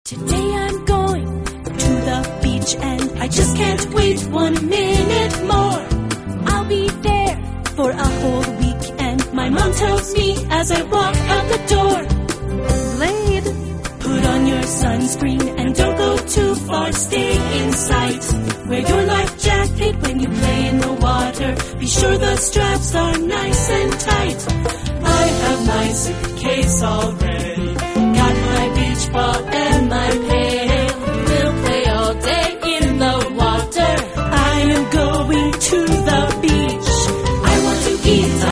Today I'm going to the beach and I just can't wait 1 minute more. I'll be there for a whole week and my mom tells me as I walk out the door, Blade, put on your sunscreen and don't go too far, stay in sight. Wear your life jacket when you play in the water, be sure the straps are nice and tight. I have my suitcase all ready.